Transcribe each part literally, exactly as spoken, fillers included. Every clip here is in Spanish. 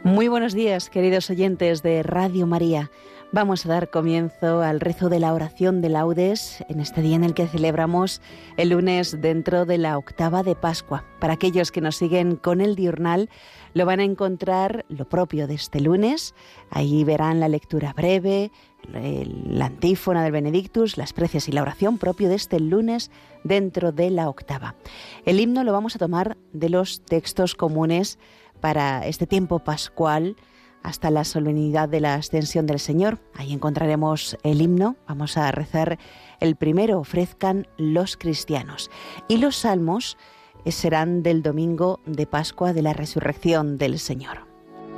Muy buenos días, queridos oyentes de Radio María. Vamos a dar comienzo al rezo de la oración de laudes en este día en el que celebramos el lunes dentro de la octava de Pascua. Para aquellos que nos siguen con el diurnal, lo van a encontrar lo propio de este lunes. Ahí verán la lectura breve, la antífona del Benedictus, las preces y la oración propio de este lunes dentro de la octava. El himno lo vamos a tomar de los textos comunes para este tiempo pascual hasta la solemnidad de la Ascensión del Señor. Ahí encontraremos el himno. Vamos a rezar el primero, ofrezcan los cristianos. Y los salmos serán del domingo de Pascua de la Resurrección del Señor.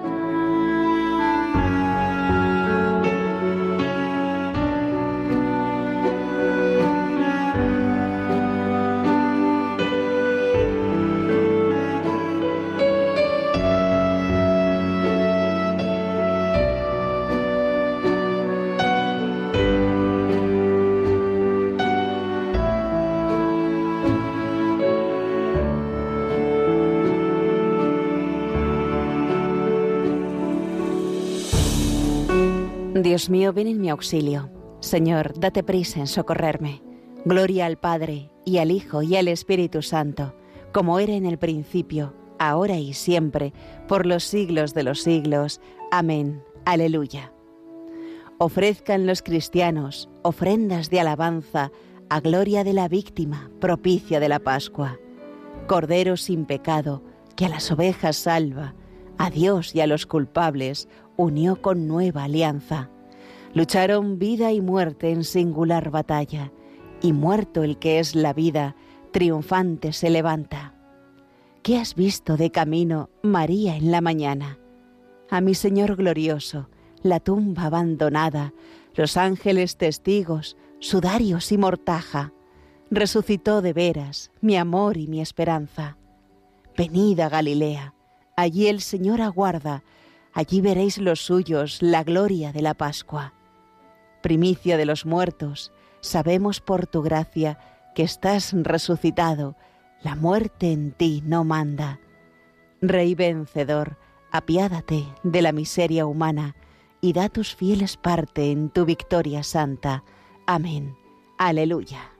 Dios mío, ven en mi auxilio. Señor, date prisa en socorrerme. Gloria al Padre, y al Hijo, y al Espíritu Santo, como era en el principio, ahora y siempre, por los siglos de los siglos. Amén. Aleluya. Ofrezcan los cristianos ofrendas de alabanza a gloria de la víctima propicia de la Pascua. Cordero sin pecado, que a las ovejas salva, a Dios y a los culpables unió con nueva alianza. Lucharon vida y muerte en singular batalla, y muerto el que es la vida, triunfante se levanta. ¿Qué has visto de camino, María, en la mañana? A mi Señor glorioso, la tumba abandonada, los ángeles testigos, sudarios y mortaja. Resucitó de veras, mi amor y mi esperanza. Venid a Galilea, allí el Señor aguarda, allí veréis los suyos, la gloria de la Pascua. Primicia de los muertos, sabemos por tu gracia que estás resucitado, la muerte en ti no manda. Rey vencedor, apiádate de la miseria humana y da a tus fieles parte en tu victoria santa. Amén. Aleluya.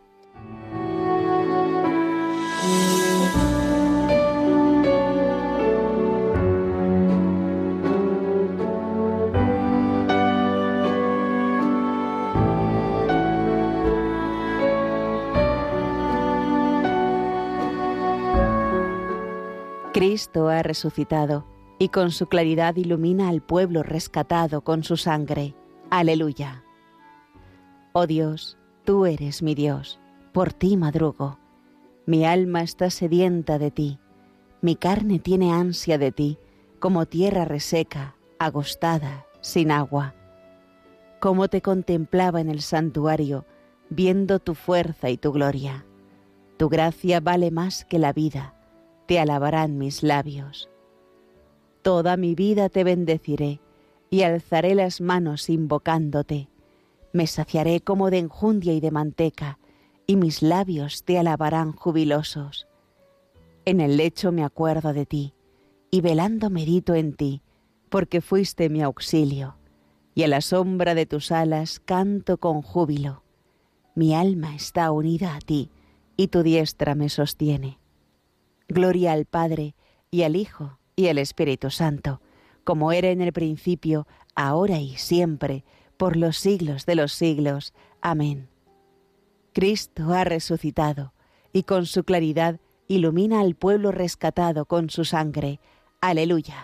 Cristo ha resucitado, y con su claridad ilumina al pueblo rescatado con su sangre. Aleluya. Oh Dios, tú eres mi Dios, por ti madrugo. Mi alma está sedienta de ti, mi carne tiene ansia de ti, como tierra reseca, agostada, sin agua. Cómo te contemplaba en el santuario, viendo tu fuerza y tu gloria. Tu gracia vale más que la vida, te alabarán mis labios. Toda mi vida te bendeciré y alzaré las manos invocándote. Me saciaré como de enjundia y de manteca, y mis labios te alabarán jubilosos. En el lecho me acuerdo de ti, y velando medito en ti, porque fuiste mi auxilio, y a la sombra de tus alas canto con júbilo. Mi alma está unida a ti, y tu diestra me sostiene. Gloria al Padre, y al Hijo, y al Espíritu Santo, como era en el principio, ahora y siempre, por los siglos de los siglos. Amén. Cristo ha resucitado, y con su claridad ilumina al pueblo rescatado con su sangre. Aleluya.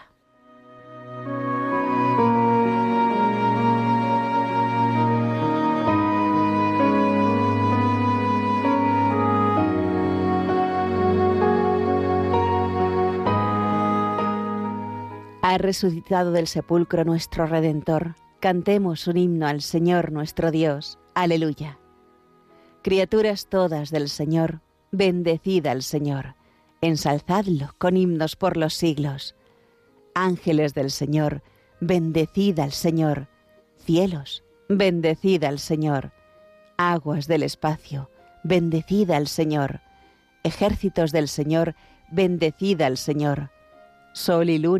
Ha resucitado del sepulcro nuestro Redentor. Cantemos un himno al Señor nuestro Dios. Aleluya. Criaturas todas del Señor, bendecid al Señor. Ensalzadlo con himnos por los siglos. Ángeles del Señor, bendecid al Señor. Cielos, bendecid al Señor. Aguas del espacio, bendecid al Señor. Ejércitos del Señor, bendecid al Señor. Sol y luna,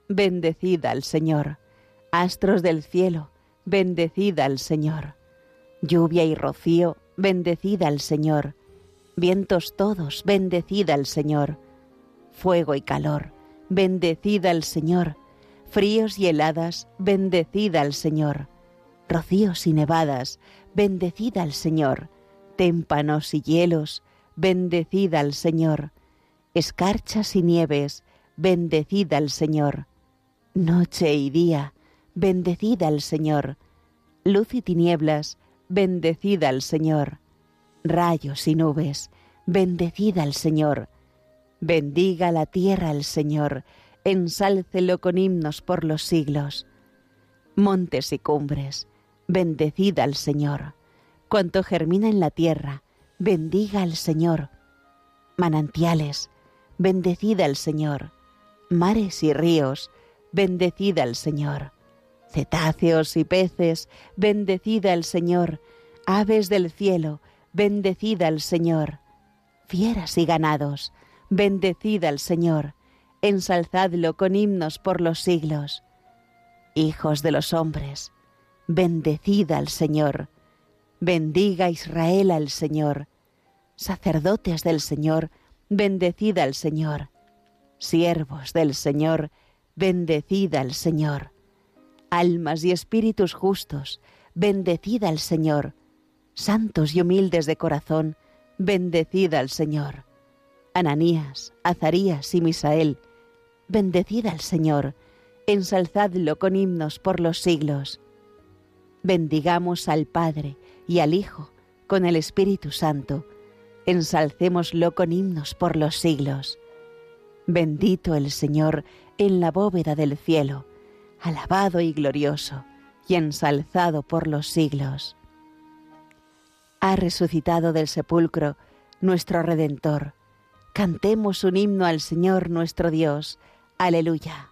bendecid al Señor. Astros del cielo, bendecid al Señor. Lluvia y rocío, bendecid al Señor. Vientos todos, bendecid al Señor. Fuego y calor, bendecid al Señor. Fríos y heladas, bendecid al Señor. Rocíos y nevadas, bendecid al Señor. Témpanos y hielos, bendecid al Señor. Escarchas y nieves, bendecid al Señor. Noche y día, bendecid al Señor. Luz y tinieblas, bendecid al Señor. Rayos y nubes, bendecid al Señor. Bendiga la tierra al Señor, ensálcelo con himnos por los siglos. Montes y cumbres, bendecid al Señor. Cuanto germina en la tierra, bendiga al Señor. Manantiales, bendecid al Señor. Mares y ríos, bendecid al Señor. Cetáceos y peces, bendecid al Señor. Aves del cielo, bendecid al Señor. Fieras y ganados, bendecid al Señor. Ensalzadlo con himnos por los siglos. Hijos de los hombres, bendecid al Señor. Bendiga Israel al Señor. Sacerdotes del Señor, bendecid al Señor. Siervos del Señor, bendecid al Señor. Almas y espíritus justos, bendecid al Señor. Santos y humildes de corazón, bendecid al Señor. Ananías, Azarías y Misael, bendecid al Señor. Ensalzadlo con himnos por los siglos. Bendigamos al Padre y al Hijo con el Espíritu Santo. Ensalcémoslo con himnos por los siglos. Bendito el Señor en la bóveda del cielo, alabado y glorioso, y ensalzado por los siglos. Ha resucitado del sepulcro nuestro Redentor. Cantemos un himno al Señor nuestro Dios. Aleluya.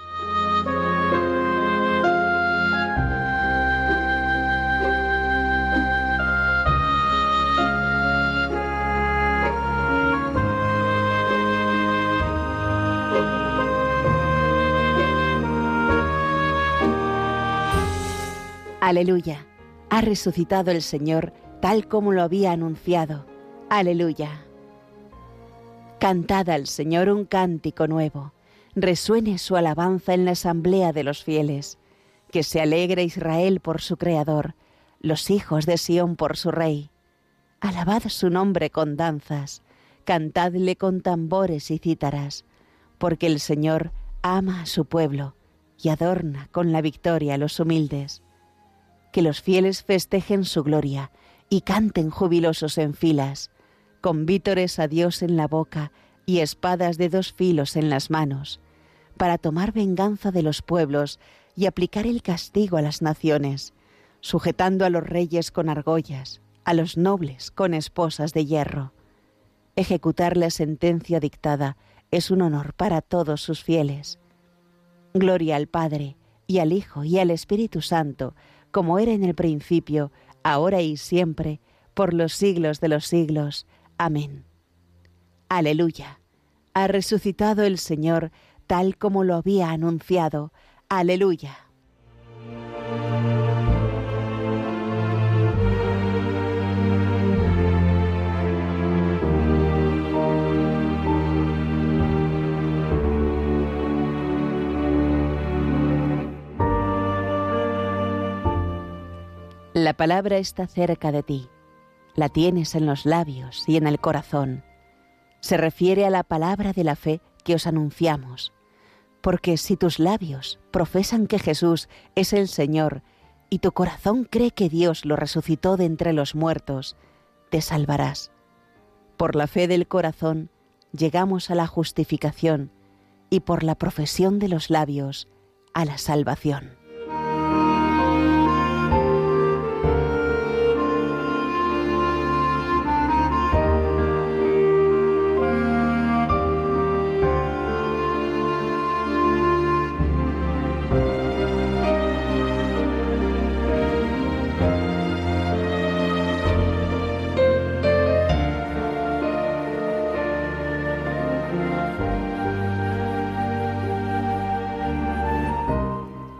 Aleluya. Ha resucitado el Señor tal como lo había anunciado. Aleluya. Cantad al Señor un cántico nuevo. Resuene su alabanza en la asamblea de los fieles. Que se alegre Israel por su Creador, los hijos de Sión por su Rey. Alabad su nombre con danzas, cantadle con tambores y cítaras, porque el Señor ama a su pueblo y adorna con la victoria a los humildes. Que los fieles festejen su gloria y canten jubilosos en filas, con vítores a Dios en la boca y espadas de dos filos en las manos, para tomar venganza de los pueblos y aplicar el castigo a las naciones, sujetando a los reyes con argollas, a los nobles con esposas de hierro. Ejecutar la sentencia dictada es un honor para todos sus fieles. Gloria al Padre, y al Hijo, y al Espíritu Santo, como era en el principio, ahora y siempre, por los siglos de los siglos. Amén. Aleluya. Ha resucitado el Señor tal como lo había anunciado. Aleluya. La palabra está cerca de ti, la tienes en los labios y en el corazón. Se refiere a la palabra de la fe que os anunciamos, porque si tus labios profesan que Jesús es el Señor y tu corazón cree que Dios lo resucitó de entre los muertos, te salvarás. Por la fe del corazón llegamos a la justificación y por la profesión de los labios a la salvación.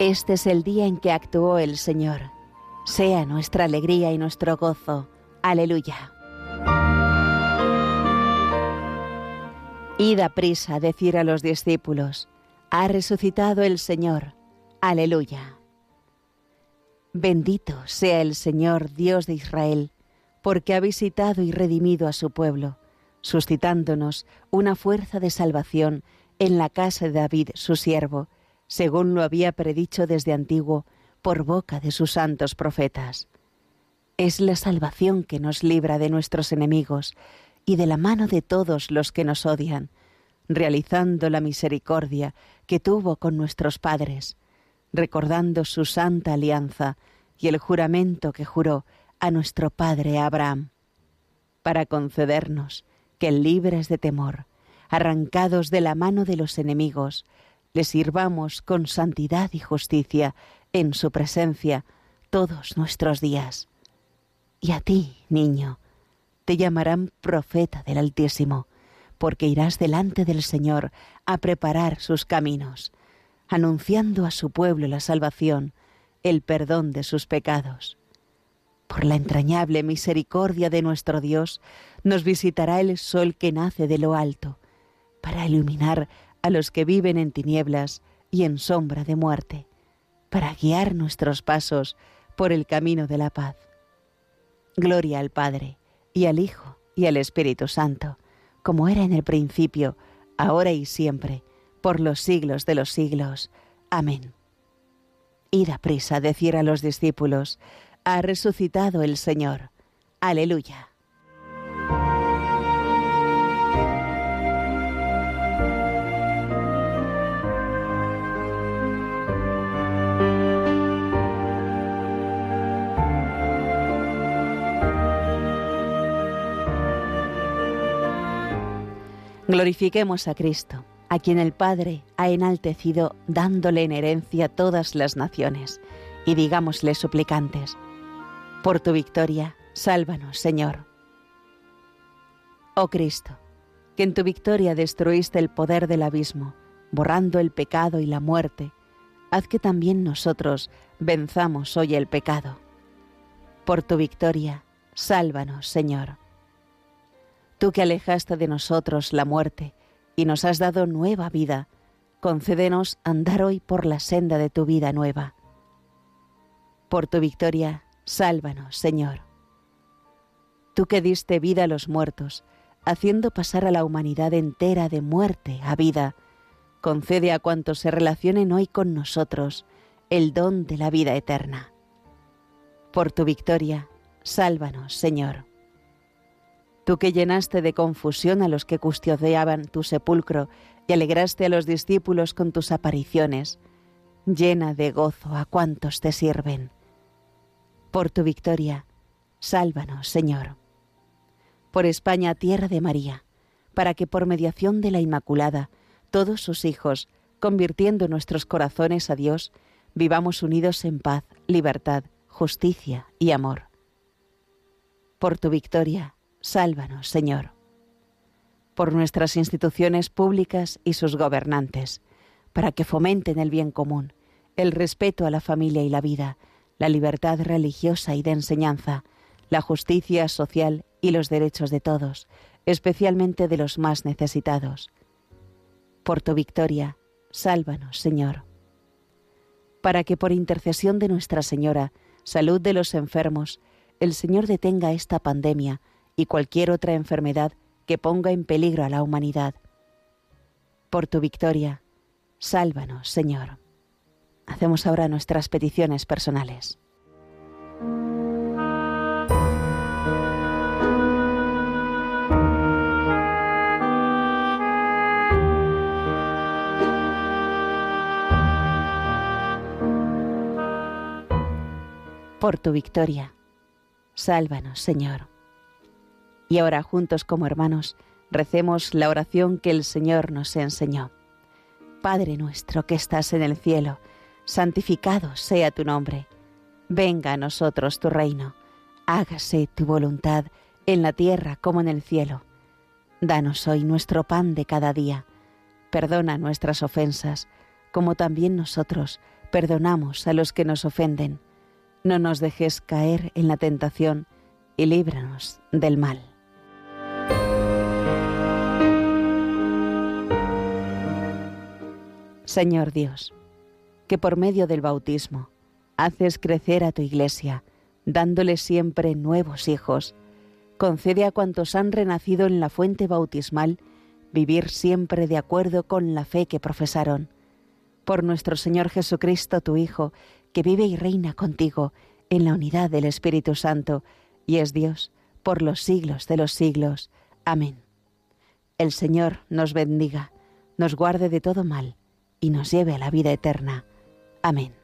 Este es el día en que actuó el Señor. Sea nuestra alegría y nuestro gozo. Aleluya. Id a prisa a decir a los discípulos: ha resucitado el Señor. Aleluya. Bendito sea el Señor, Dios de Israel, porque ha visitado y redimido a su pueblo, suscitándonos una fuerza de salvación en la casa de David, su siervo, según lo había predicho desde antiguo por boca de sus santos profetas. Es la salvación que nos libra de nuestros enemigos y de la mano de todos los que nos odian, realizando la misericordia que tuvo con nuestros padres, recordando su santa alianza y el juramento que juró a nuestro padre Abraham, para concedernos que, libres de temor, arrancados de la mano de los enemigos, le sirvamos con santidad y justicia en su presencia todos nuestros días. Y a ti, niño, te llamarán profeta del Altísimo, porque irás delante del Señor a preparar sus caminos, anunciando a su pueblo la salvación, el perdón de sus pecados. Por la entrañable misericordia de nuestro Dios, nos visitará el sol que nace de lo alto, para iluminar a los que viven en tinieblas y en sombra de muerte, para guiar nuestros pasos por el camino de la paz. Gloria al Padre, y al Hijo, y al Espíritu Santo, como era en el principio, ahora y siempre, por los siglos de los siglos. Amén. Id a prisa a decir a los discípulos: ha resucitado el Señor. Aleluya. Glorifiquemos a Cristo, a quien el Padre ha enaltecido dándole en herencia todas las naciones, y digámosle suplicantes: por tu victoria, sálvanos, Señor. Oh Cristo, que en tu victoria destruiste el poder del abismo, borrando el pecado y la muerte, haz que también nosotros venzamos hoy el pecado. Por tu victoria, sálvanos, Señor. Tú que alejaste de nosotros la muerte y nos has dado nueva vida, concédenos andar hoy por la senda de tu vida nueva. Por tu victoria, sálvanos, Señor. Tú que diste vida a los muertos, haciendo pasar a la humanidad entera de muerte a vida, concede a cuantos se relacionen hoy con nosotros el don de la vida eterna. Por tu victoria, sálvanos, Señor. Tú que llenaste de confusión a los que custodiaban tu sepulcro y alegraste a los discípulos con tus apariciones, llena de gozo a cuantos te sirven. Por tu victoria, sálvanos, Señor. Por España, tierra de María, para que por mediación de la Inmaculada, todos sus hijos, convirtiendo nuestros corazones a Dios, vivamos unidos en paz, libertad, justicia y amor. Por tu victoria, sálvanos, Señor. Por nuestras instituciones públicas y sus gobernantes, para que fomenten el bien común, el respeto a la familia y la vida, la libertad religiosa y de enseñanza, la justicia social y los derechos de todos, especialmente de los más necesitados. Por tu victoria, sálvanos, Señor. Para que por intercesión de Nuestra Señora, salud de los enfermos, el Señor detenga esta pandemia y cualquier otra enfermedad que ponga en peligro a la humanidad. Por tu victoria, sálvanos, Señor. Hacemos ahora nuestras peticiones personales. Por tu victoria, sálvanos, Señor. Y ahora, juntos como hermanos, recemos la oración que el Señor nos enseñó. Padre nuestro que estás en el cielo, santificado sea tu nombre. Venga a nosotros tu reino. Hágase tu voluntad en la tierra como en el cielo. Danos hoy nuestro pan de cada día. Perdona nuestras ofensas, como también nosotros perdonamos a los que nos ofenden. No nos dejes caer en la tentación y líbranos del mal. Señor Dios, que por medio del bautismo haces crecer a tu Iglesia, dándole siempre nuevos hijos, concede a cuantos han renacido en la fuente bautismal vivir siempre de acuerdo con la fe que profesaron. Por nuestro Señor Jesucristo, tu Hijo, que vive y reina contigo en la unidad del Espíritu Santo, y es Dios por los siglos de los siglos. Amén. El Señor nos bendiga, nos guarde de todo mal, y nos lleve a la vida eterna. Amén.